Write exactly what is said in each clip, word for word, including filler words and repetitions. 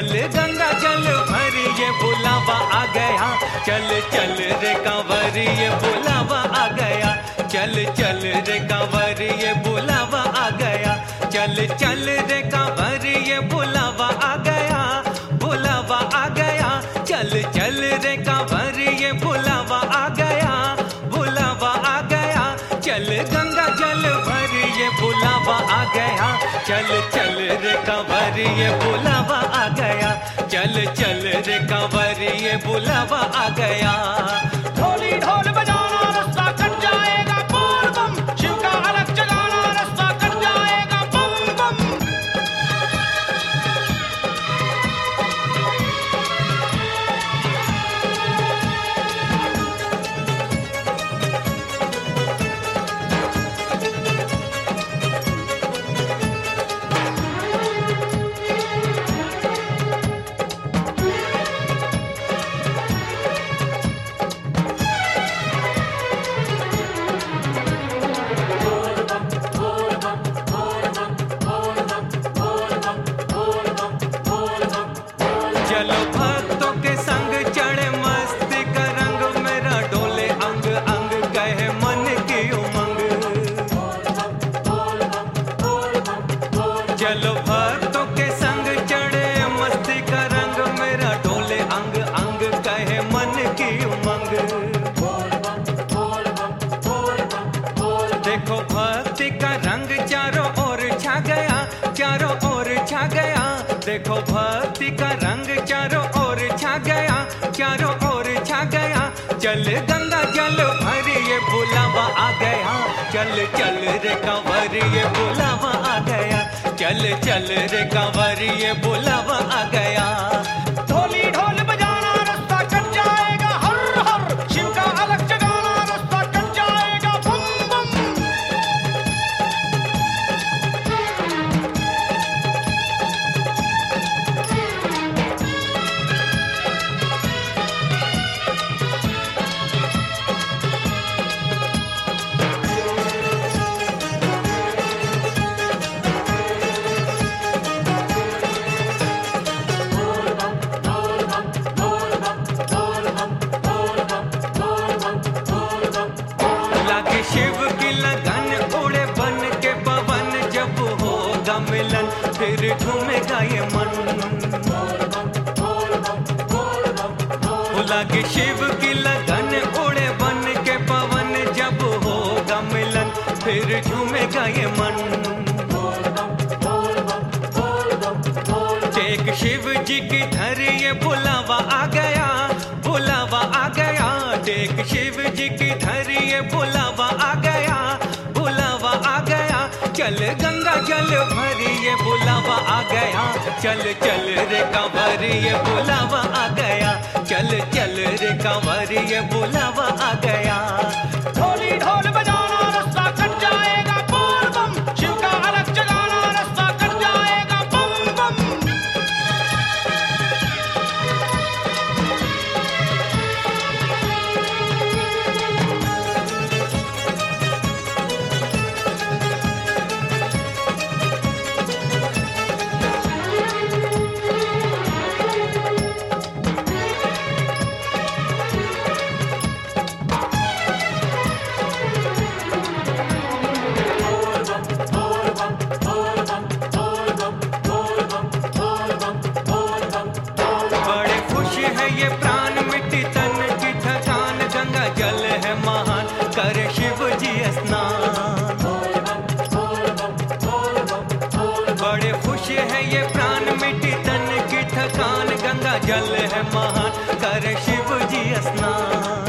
चल गंगा जल भरी ये बुलावा आ गया, चल चल रे कांवरी ये बुलावा आ गया, चल चल रे कांवरी ये बुलावा आ गया, चल चल रे कांवरी ये बुलावा आ गया, बुलावा आ गया, चल चल रे कांवरी ये बुलावा आ गया, बुलावा आ गया, चल गंगा जल भरी ये बुलावा आ गया, चल चल रे कांवरी ये बुलावा आ गया, चल चल रे कांवरी ये बुलावा आ गया। ढोली ढोल बजाना रास्ता कट जाएगा बोल बम, शिव का अलग जगाना रास्ता कट जाएगा बम बम। चलो भक्तों के संग चढ़े मस्ती का रंग, मेरा डोले अंग अंग कहे मन की उमंग। चलो भक्तों के संग चढ़े मस्ती का रंग, मेरा डोले अंग अंग कहे मन की उमंग। देखो भक्ति का रंग चारों ओर छा गया, चारों ओर छा गया, देखो भक्ति का रंग चारों ओर छा गया, चारों ओर छा गया, चल गंगा जल भरी ये बुलावा आ गया, चल चल रे कांवरी ये बुलावा आ गया, चल चल रे कांवरी ये बुलावा आ गया। ढोली ढोल बजाना रास्ता कट जाएगा हर हर, शिव का अलग जगाना रास्ता कट जाएगा बम बम। लागे शिव की लगन उड़े बन के पवन, जब होगा मिलन फिर झूमेगा ये मन। लागे शिव की लगन उड़े बन के पवन, जब होगा मिलन फिर झूमेगा ये मन। टेक शिव जी की धरी ये बुलावा आ गया, बुलावा आ गया, टेक शिव जी की धरी ये बुलावा आ गया, बुलावा आ गया, चल गंगा जल भरी ये बुलावा आ गया, चल चल रे कांवरी ये बुलावा आ गया, चल चल रे कांवरी ये बुलावा आ गया। ढोली ढोल बजाना रास्ता कट जाएगा बोल बम, शिव का अलग जगाना रास्ता कट जाएगा बम बम। बड़े खुश है ये प्राण मिट्टी तन की थकान, गंगा जल है महान करे शिव जी स्नान। बड़े खुश है ये प्राण मिट्टी तन की थकान, गंगा जल है महान करे शिव जी स्नान।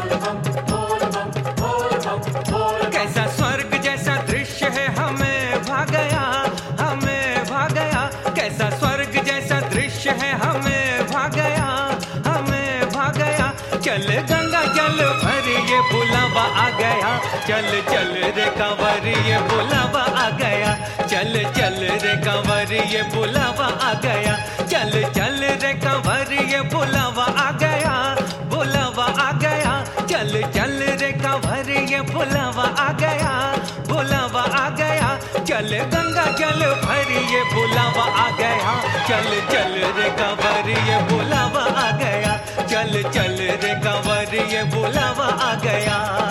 कैसा स्वर्ग जैसा दृश्य है हमें भा गया, हमें भा गया, कैसा स्वर्ग जैसा दृश्य है हमें भा गया, हमें भा गया, चल गंगा जल भरी ये बुलावा आ गया, चल चल रे कांवरी ये बुलावा आ गया, चल चल रे कांवरी ये बुलावा आ गया, चल चल रे कांवरी ये बुलावा आ गया, बुलावा आ गया, चल चल रे कांवरी ये बुलावा आ गया, बुलावा आ गया, चल गंगा जल भरिए बुलावा आ गया, चल चल रे कंवरिए बुलावा आ गया, चल चल रे कंवरिए बुलावा आ गया।